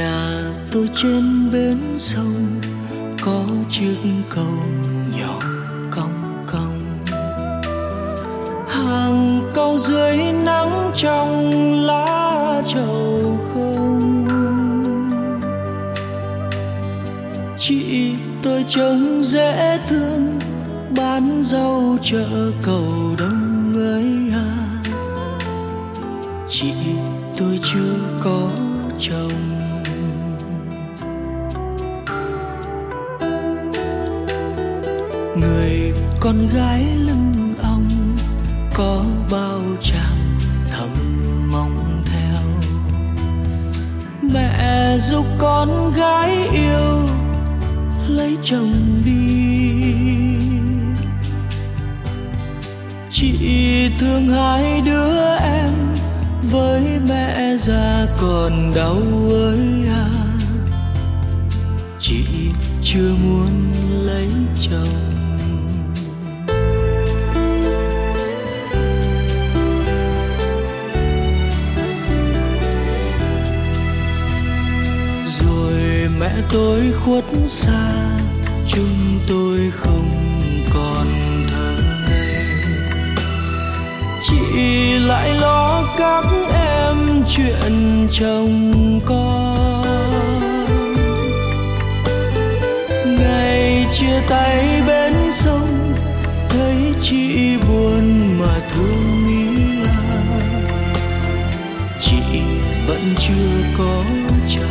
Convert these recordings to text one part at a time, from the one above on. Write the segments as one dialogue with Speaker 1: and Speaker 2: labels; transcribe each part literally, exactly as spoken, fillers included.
Speaker 1: Nhà tôi trên bến sông có chiếc cầu nhỏ cong cong, hàng câu dưới nắng trong lá trầu không. Chị tôi trông dễ thương, bán rau chợ cầu Đông ấy à. Chị tôi chưa có chồng. Người con gái lưng ong có bao chàng thầm mong theo. Mẹ giúp con gái yêu lấy chồng đi. Chị thương hai đứa em, với mẹ già còn đau ơi à. Chị chưa muốn lấy chồng. Rồi mẹ tôi khuất xa, chúng tôi không còn thơ ngây. Chị lại lo các em chuyện chồng con. Ngày chia tay bên sông, thấy chị buồn mà thương nghĩ à. Chị vẫn chưa có chồng.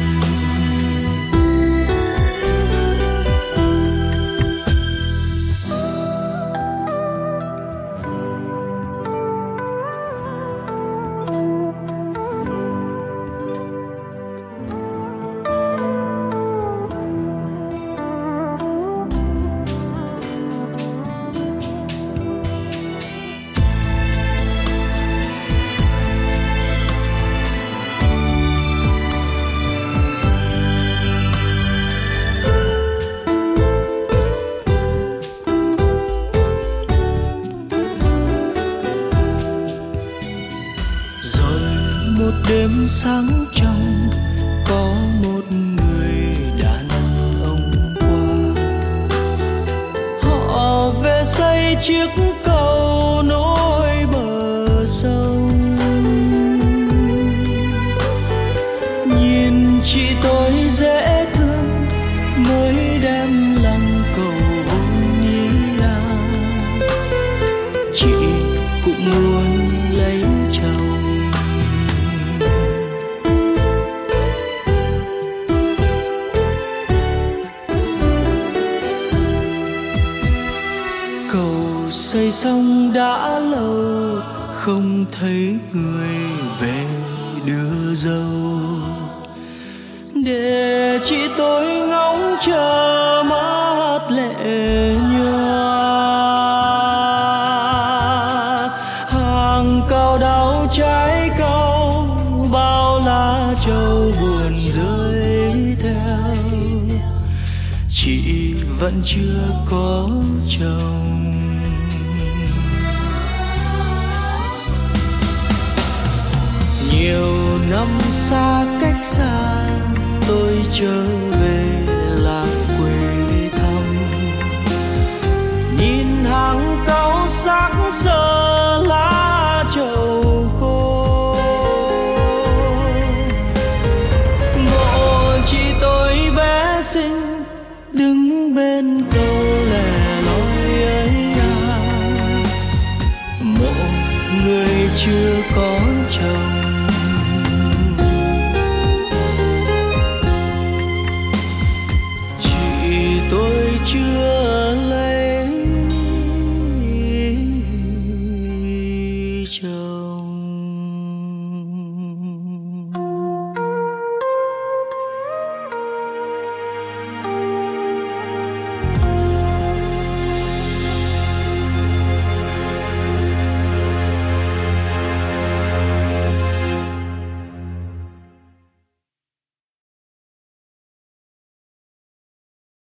Speaker 1: Một đêm sáng trong có một người đàn ông qua. Họ về xây chiếc cầu nối bờ sông. Nhìn chị tôi dễ thương, mới đem lòng cầu hôn ý à. Chị cũng muốn lấy chồng. Xây xong đã lâu, không thấy người về đưa dâu. Để chị tôi ngóng chờ mắt lệ nhòa. Hàng cao đào trái cau, bao lá trầu buồn rơi theo. Chị vẫn chưa có chồng. Nhiều năm xa cách xa, tôi trở về làng quê thăm. Nhìn hàng cau sắc sơ lá trầu khô. Mộ chị tôi bé xinh, đứng bên cầu lẻ loi ấy à. Mộ người chưa có chồng.